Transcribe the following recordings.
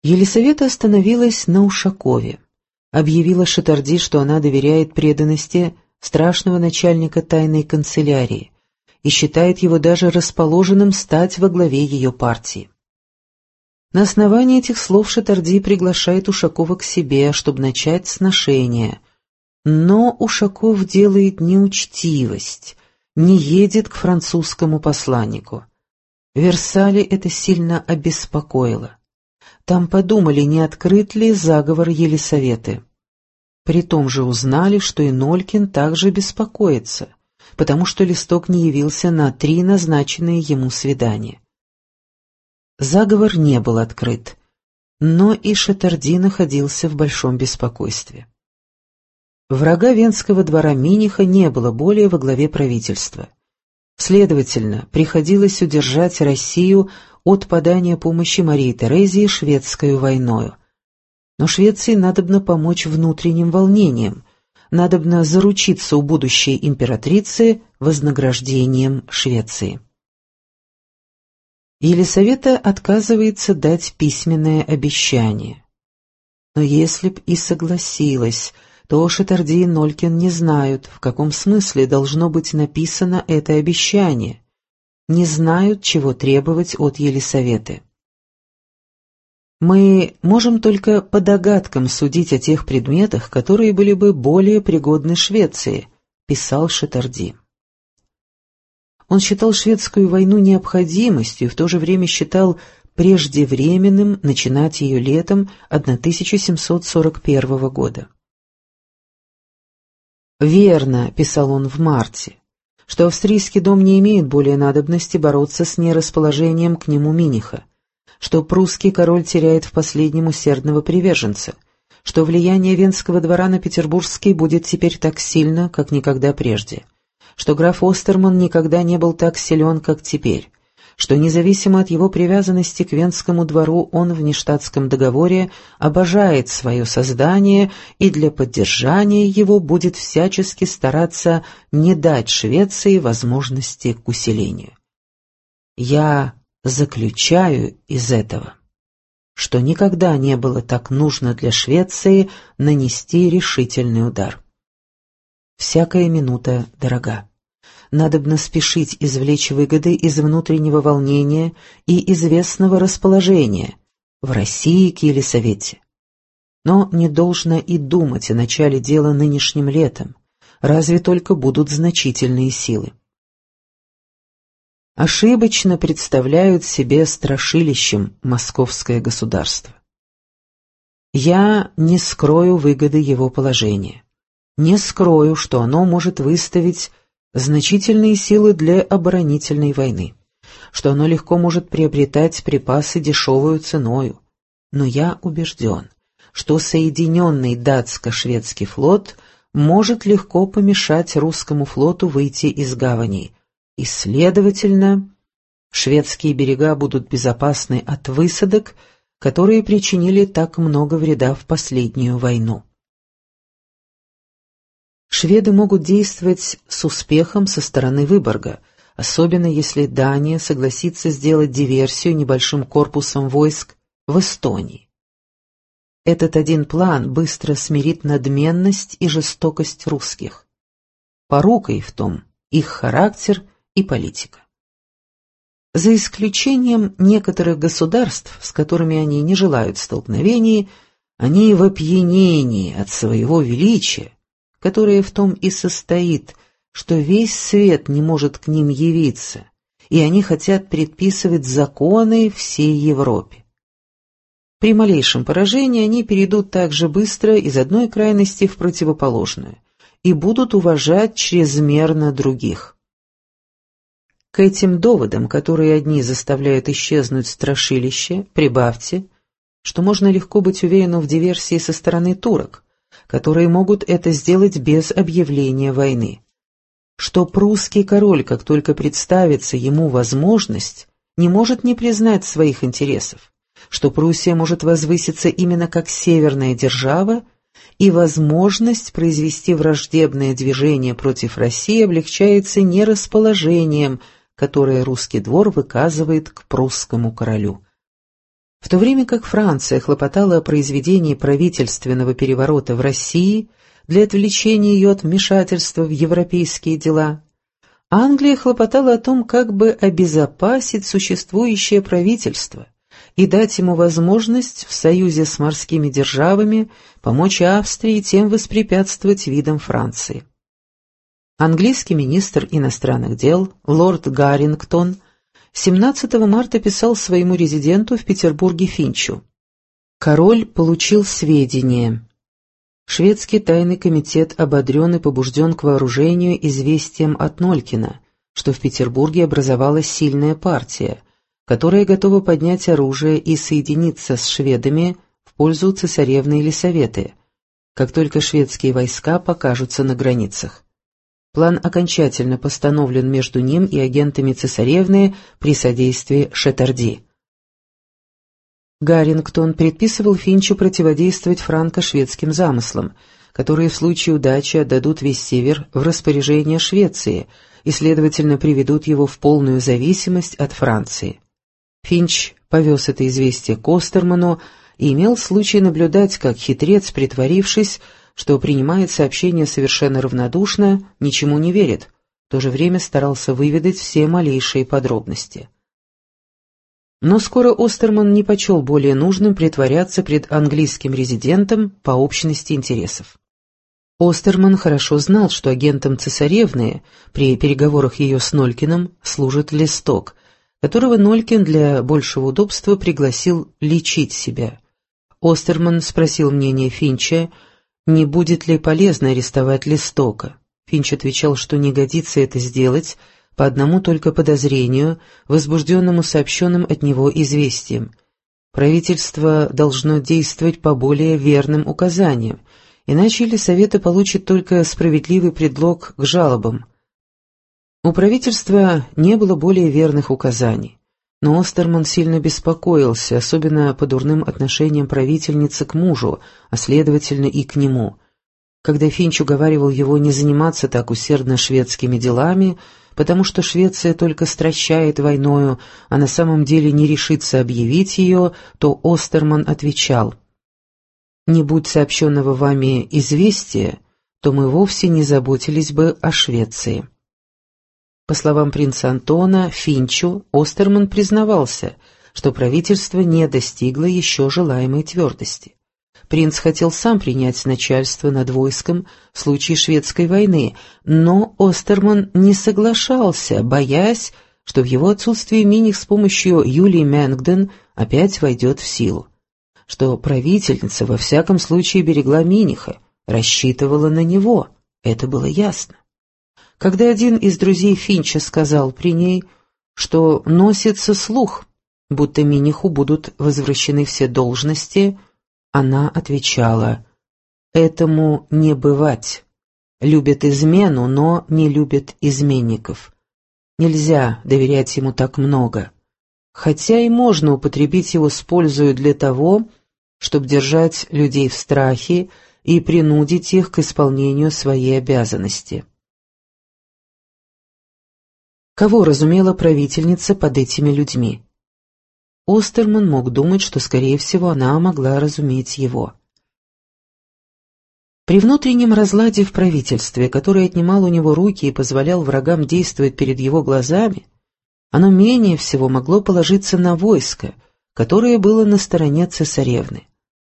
Елисавета остановилась на Ушакове, объявила Шатарди, что она доверяет преданности страшного начальника тайной канцелярии и считает его даже расположенным стать во главе ее партии. На основании этих слов Шатарди приглашает Ушакова к себе, чтобы начать сношение. Но Ушаков делает неучтивость, не едет к французскому посланнику. В Версале это сильно обеспокоило. Там подумали, не открыт ли заговор Елисаветы. Притом же узнали, что и Нолькин также беспокоится, потому что Листок не явился на 3 назначенные ему свидания. Заговор не был открыт, но и Шатарди находился в большом беспокойстве. Врага Венского двора Миниха не было более во главе правительства. Следовательно, приходилось удержать Россию от подания помощи Марии Терезии шведскую войною. Но Швеции надобно помочь внутренним волнениям, надобно заручиться у будущей императрицы вознаграждением Швеции. Елисавета отказывается дать письменное обещание. Но если б и согласилась, то Шатарди и Нолькин не знают, в каком смысле должно быть написано это обещание, не знают, чего требовать от Елисаветы. Мы можем только по догадкам судить о тех предметах, которые были бы более пригодны Швеции, писал Шатарди. Он считал шведскую войну необходимостью и в то же время считал преждевременным начинать ее летом 1741 года. «Верно», — писал он в марте, что австрийский дом не имеет более надобности бороться с нерасположением к нему Миниха, что прусский король теряет в последнем усердного приверженца, что влияние Венского двора на петербургский будет теперь так сильно, как никогда прежде, что граф Остерман никогда не был так силен, как теперь, что независимо от его привязанности к Венскому двору он в нештатском договоре обожает свое создание и для поддержания его будет всячески стараться не дать Швеции возможности к усилению. Я заключаю из этого, что никогда не было так нужно для Швеции нанести решительный удар. Всякая минута дорога. Надобно спешить извлечь выгоды из внутреннего волнения и известного расположения в России к Елисавете. Но не должно и думать о начале дела нынешним летом, разве только будут значительные силы. Ошибочно представляют себе страшилищем московское государство. Я не скрою выгоды его положения, не скрою, что оно может выставить значительные силы для оборонительной войны, что оно легко может приобретать припасы дешевую ценою, но я убежден, что соединенный датско-шведский флот может легко помешать русскому флоту выйти из гаваней, и, следовательно, шведские берега будут безопасны от высадок, которые причинили так много вреда в последнюю войну. Шведы могут действовать с успехом со стороны Выборга, особенно если Дания согласится сделать диверсию небольшим корпусом войск в Эстонии. Этот один план быстро смирит надменность и жестокость русских. Порукой в том их характер и политика. За исключением некоторых государств, с которыми они не желают столкновений, они в опьянении от своего величия, которое в том и состоит, что весь свет не может к ним явиться, и они хотят предписывать законы всей Европе. При малейшем поражении они перейдут так же быстро из одной крайности в противоположную и будут уважать чрезмерно других. К этим доводам, которые одни заставляют исчезнуть страшилище, прибавьте, что можно легко быть уверенным в диверсии со стороны турок, которые могут это сделать без объявления войны, что прусский король, как только представится ему возможность, не может не признать своих интересов, что Пруссия может возвыситься именно как северная держава, и возможность произвести враждебное движение против России облегчается нерасположением, которое русский двор выказывает к прусскому королю. В то время как Франция хлопотала о произведении правительственного переворота в России для отвлечения ее от вмешательства в европейские дела, Англия хлопотала о том, как бы обезопасить существующее правительство и дать ему возможность в союзе с морскими державами помочь Австрии тем воспрепятствовать видам Франции. Английский министр иностранных дел лорд Гаррингтон 17 марта писал своему резиденту в Петербурге Финчу: «Король получил сведения. Шведский тайный комитет ободрен и побужден к вооружению известием от Нолькина, что в Петербурге образовалась сильная партия, которая готова поднять оружие и соединиться с шведами в пользу цесаревны Елисаветы, как только шведские войска покажутся на границах. План окончательно постановлен между ним и агентами цесаревны при содействии Шетарди». Гаррингтон предписывал Финчу противодействовать франко-шведским замыслам, которые в случае удачи отдадут весь север в распоряжение Швеции и, следовательно, приведут его в полную зависимость от Франции. Финч повез это известие к Остерману и имел случай наблюдать, как хитрец, притворившись, что принимает сообщение совершенно равнодушно, ничему не верит, в то же время старался выведать все малейшие подробности. Но скоро Остерман не почел более нужным притворяться пред английским резидентом по общности интересов. Остерман хорошо знал, что агентом цесаревны при переговорах ее с Нолькиным служит Лесток, которого Нолькин для большего удобства пригласил лечить себя. Остерман спросил мнение Финча, не будет ли полезно арестовать Лестока. Финч отвечал, что не годится это сделать по одному только подозрению, возбужденному сообщенным от него известием. Правительство должно действовать по более верным указаниям, иначе Елисавета получит только справедливый предлог к жалобам. У правительства не было более верных указаний, но Остерман сильно беспокоился, особенно по дурным отношениям правительницы к мужу, а следовательно и к нему. Когда Финч уговаривал его не заниматься так усердно шведскими делами, потому что Швеция только стращает войною, а на самом деле не решится объявить ее, то Остерман отвечал: «Не будь сообщенного вами известия, то мы вовсе не заботились бы о Швеции». По словам принца Антона, Финчу Остерман признавался, что правительство не достигло еще желаемой твердости. Принц хотел сам принять начальство над войском в случае шведской войны, но Остерман не соглашался, боясь, что в его отсутствии Миних с помощью Юлии Мэнгден опять войдет в силу, что правительница во всяком случае берегла Миниха, рассчитывала на него, это было ясно. Когда один из друзей Финча сказал при ней, что носится слух, будто Миниху будут возвращены все должности, она отвечала: «Этому не бывать. Любят измену, но не любят изменников. Нельзя доверять ему так много. Хотя и можно употребить его с пользою для того, чтобы держать людей в страхе и принудить их к исполнению своей обязанности». Кого разумела правительница под этими людьми? Остерман мог думать, что, скорее всего, она могла разуметь его. При внутреннем разладе в правительстве, который отнимал у него руки и позволял врагам действовать перед его глазами, оно менее всего могло положиться на войско, которое было на стороне цесаревны.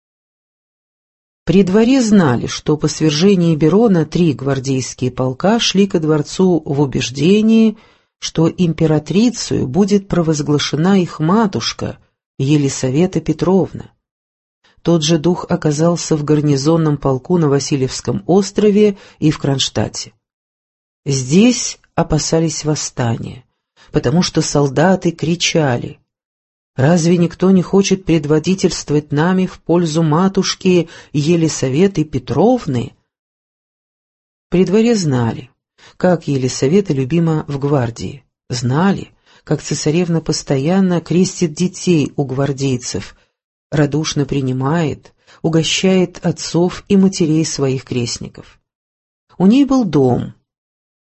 При дворе знали, что по свержении Берона 3 гвардейские полка шли ко дворцу в убеждении, что императрицей будет провозглашена их матушка Елисавета Петровна. Тот же дух оказался в гарнизонном полку на Васильевском острове и в Кронштадте. Здесь опасались восстания, потому что солдаты кричали: «Разве никто не хочет предводительствовать нами в пользу матушки Елисаветы Петровны?» При дворе знали, как Елисавета любима в гвардии, знали, как цесаревна постоянно крестит детей у гвардейцев, радушно принимает, угощает отцов и матерей своих крестников. У ней был дом,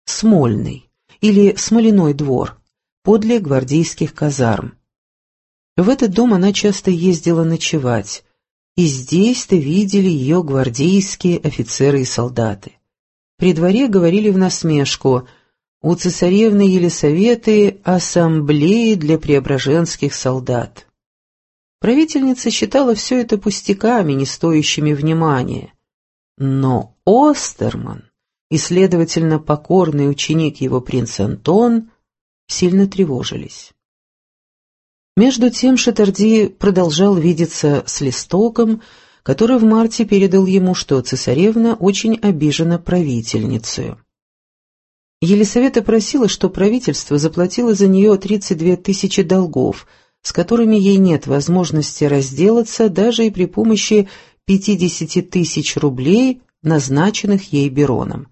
Смольный или Смоляной двор, подле гвардейских казарм. В этот дом она часто ездила ночевать, и здесь-то видели ее гвардейские офицеры и солдаты. При дворе говорили в насмешку: у цесаревны Елисаветы ассамблеи для преображенских солдат. Правительница считала все это пустяками, не стоящими внимания. Но Остерман и, следовательно, покорный ученик его принц Антон сильно тревожились. Между тем Шатарди продолжал видеться с Листоком, который в марте передал ему, что цесаревна очень обижена правительницей. Елисавета просила, что правительство заплатило за нее 32 тысячи долгов, с которыми ей нет возможности разделаться даже и при помощи 50 тысяч рублей, назначенных ей Бероном.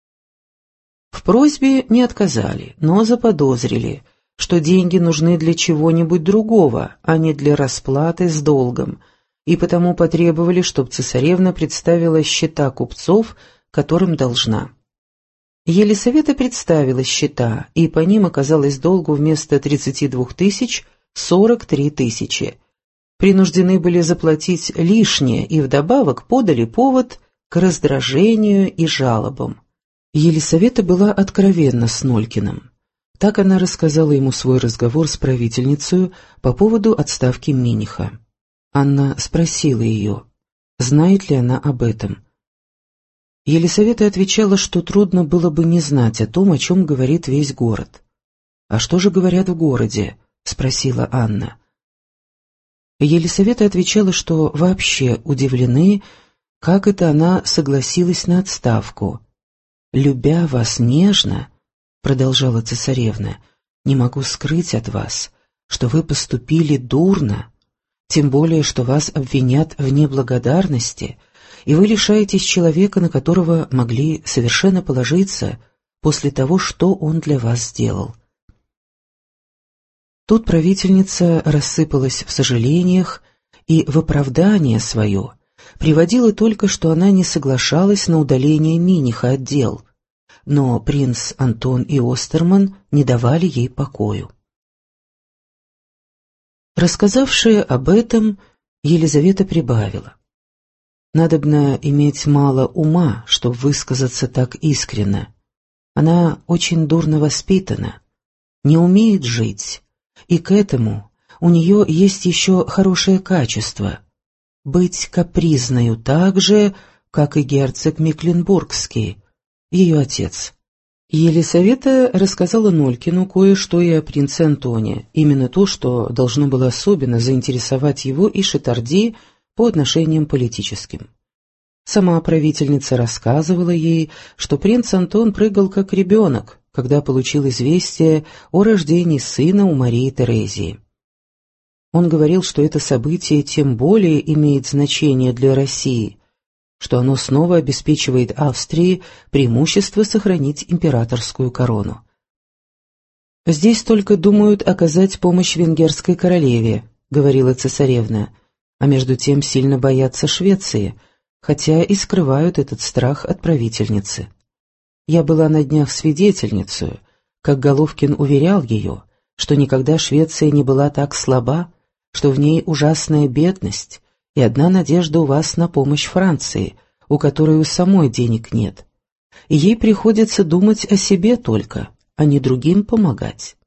В просьбе не отказали, но заподозрили, что деньги нужны для чего-нибудь другого, а не для расплаты с долгом, и потому потребовали, чтобы цесаревна представила счета купцов, которым должна. Елисавета представила счета, и по ним оказалось долгу вместо 32 тысяч 43 тысячи. Принуждены были заплатить лишнее и вдобавок подали повод к раздражению и жалобам. Елисавета была откровенна с Нолькиным. Так она рассказала ему свой разговор с правительницей по поводу отставки Миниха. Анна спросила ее, знает ли она об этом. Елисавета отвечала, что трудно было бы не знать о том, о чем говорит весь город. «А что же говорят в городе?» — спросила Анна. Елисавета отвечала, что вообще удивлены, как это она согласилась на отставку. «Любя вас нежно, — продолжала цесаревна, — не могу скрыть от вас, что вы поступили дурно, тем более, что вас обвинят в неблагодарности, и вы лишаетесь человека, на которого могли совершенно положиться после того, что он для вас сделал». Тут правительница рассыпалась в сожалениях и в оправдание свое приводила только, что она не соглашалась на удаление Миниха от дел, но принц Антон и Остерман не давали ей покою. Рассказавшая об этом, Елизавета прибавила: «Надобно иметь мало ума, чтобы высказаться так искренно. Она очень дурно воспитана, не умеет жить, и к этому у нее есть еще хорошее качество — быть капризною так же, как и герцог Мекленбургский, ее отец». Елисавета рассказала Нолькину кое-что и о принце Антоне, именно то, что должно было особенно заинтересовать его и Шатарди по отношениям политическим. Сама правительница рассказывала ей, что принц Антон прыгал как ребенок, когда получил известие о рождении сына у Марии Терезии. Он говорил, что это событие тем более имеет значение для России, что оно снова обеспечивает Австрии преимущество сохранить императорскую корону. «Здесь только думают оказать помощь венгерской королеве», — говорила цесаревна, «а между тем сильно боятся Швеции, хотя и скрывают этот страх от правительницы. Я была на днях свидетельницей, как Головкин уверял ее, что никогда Швеция не была так слаба, что в ней ужасная бедность, и одна надежда у вас на помощь Франции, у которой у самой денег нет. И ей приходится думать о себе только, а не другим помогать».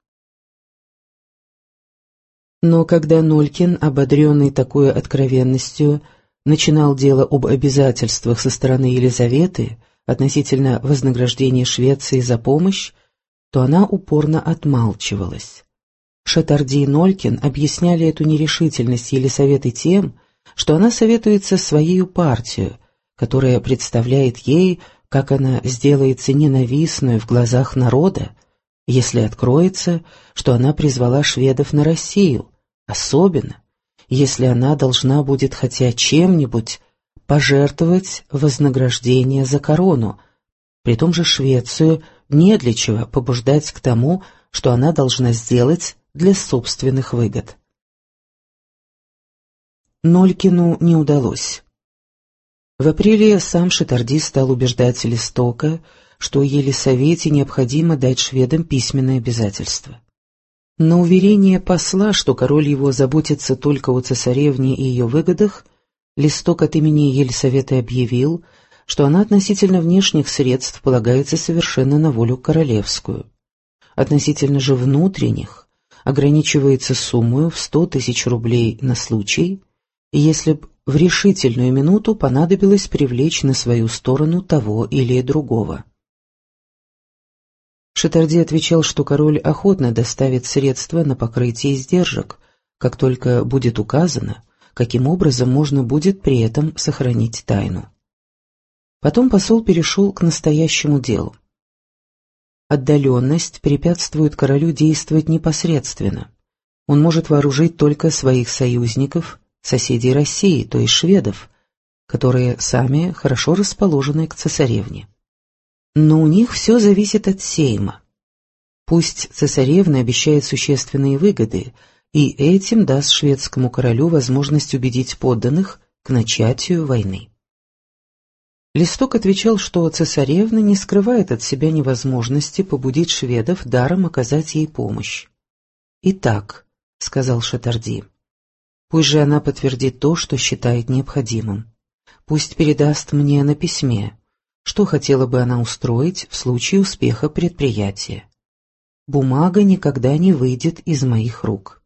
Но когда Нолькин, ободренный такой откровенностью, начинал дело об обязательствах со стороны Елизаветы относительно вознаграждения Швеции за помощь, то она упорно отмалчивалась. Шатарди и Нолькин объясняли эту нерешительность Елизаветы тем, что она советуется своею партию, которая представляет ей, как она сделается ненавистной в глазах народа, если откроется, что она призвала шведов на Россию, особенно, если она должна будет хотя чем-нибудь пожертвовать вознаграждение за корону, при том же Швецию не для чего побуждать к тому, что она должна сделать для собственных выгод. Нолькину не удалось. В апреле сам Шатарди стал убеждать Листока, что Елисавете необходимо дать шведам письменное обязательство. На уверение посла, что король его заботится только о цесаревне и ее выгодах, Листок от имени Елисаветы объявил, что она относительно внешних средств полагается совершенно на волю королевскую. Относительно же внутренних ограничивается суммой в 100 000 рублей на случай, если б в решительную минуту понадобилось привлечь на свою сторону того или другого. Шатарди отвечал, что король охотно доставит средства на покрытие издержек, как только будет указано, каким образом можно будет при этом сохранить тайну. Потом посол перешел к настоящему делу. Отдаленность препятствует королю действовать непосредственно. Он может вооружить только своих союзников, соседей России, то есть шведов, которые сами хорошо расположены к цесаревне. Но у них все зависит от сейма. Пусть цесаревна обещает существенные выгоды, и этим даст шведскому королю возможность убедить подданных к начатию войны. Листок отвечал, что цесаревна не скрывает от себя невозможности побудить шведов даром оказать ей помощь. «Итак», — сказал Шатарди, — «пусть же она подтвердит то, что считает необходимым. Пусть передаст мне на письме, что хотела бы она устроить в случае успеха предприятия. Бумага никогда не выйдет из моих рук.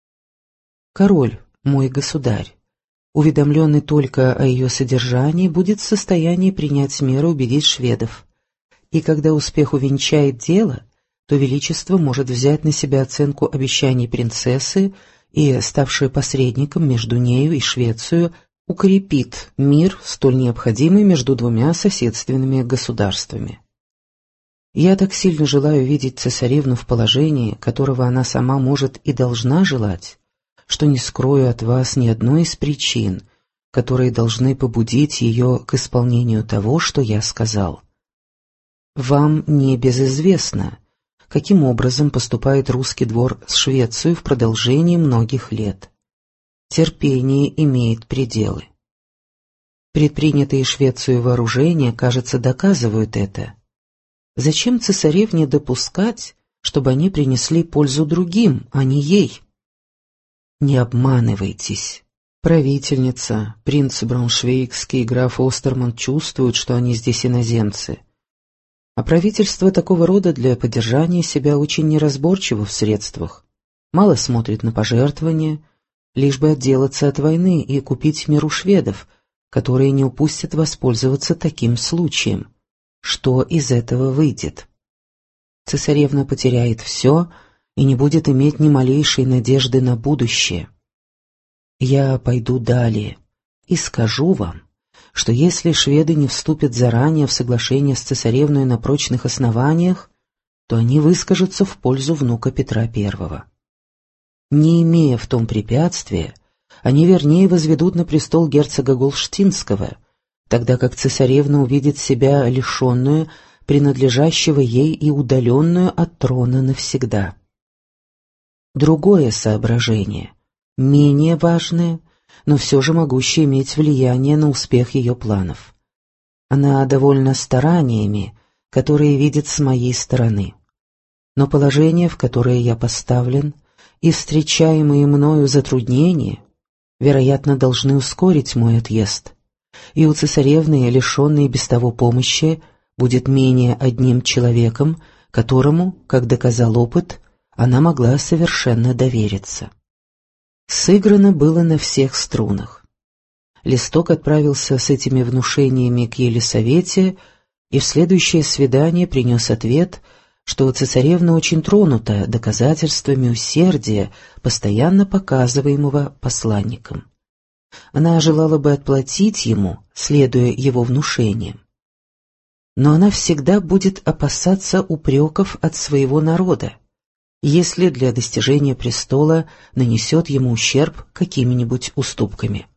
Король, мой государь, уведомленный только о ее содержании, будет в состоянии принять меры убедить шведов, и когда успех увенчает дело, то Величество может взять на себя оценку обещаний принцессы и, ставшая посредником между нею и Швецией, укрепит мир, столь необходимый между двумя соседственными государствами. Я так сильно желаю видеть цесаревну в положении, которого она сама может и должна желать, что не скрою от вас ни одной из причин, которые должны побудить ее к исполнению того, что я сказал. Вам не безизвестно, каким образом поступает русский двор с Швецией в продолжении многих лет. Терпение имеет пределы. Предпринятые Швецией вооружения, кажется, доказывают это. Зачем цесаревне допускать, чтобы они принесли пользу другим, а не ей? Не обманывайтесь. Правительница, принц Брауншвейгский и граф Остерман чувствуют, что они здесь иноземцы. А правительство такого рода для поддержания себя очень неразборчиво в средствах. Мало смотрит на пожертвования, лишь бы отделаться от войны и купить мир у шведов, которые не упустят воспользоваться таким случаем. Что из этого выйдет? Цесаревна потеряет все и не будет иметь ни малейшей надежды на будущее. Я пойду далее и скажу вам, что если шведы не вступят заранее в соглашение с цесаревной на прочных основаниях, то они выскажутся в пользу внука Петра I. Не имея в том препятствия, они вернее возведут на престол герцога Голштинского, тогда как цесаревна увидит себя лишенную, принадлежащего ей и удаленную от трона навсегда. Другое соображение, менее важное, но все же могущее иметь влияние на успех ее планов. Она довольна стараниями, которые видит с моей стороны. Но положение, в которое я поставлен, и встречаемые мною затруднения, вероятно, должны ускорить мой отъезд, и у цесаревны, лишенной без того помощи, будет менее одним человеком, которому, как доказал опыт, она могла совершенно довериться. Сыграно было на всех струнах. Листок отправился с этими внушениями к Елисавете и в следующее свидание принес ответ, что цесаревна очень тронута доказательствами усердия, постоянно показываемого посланником. Она желала бы отплатить ему, следуя его внушениям. Но она всегда будет опасаться упреков от своего народа, если для достижения престола нанесет ему ущерб какими-нибудь уступками.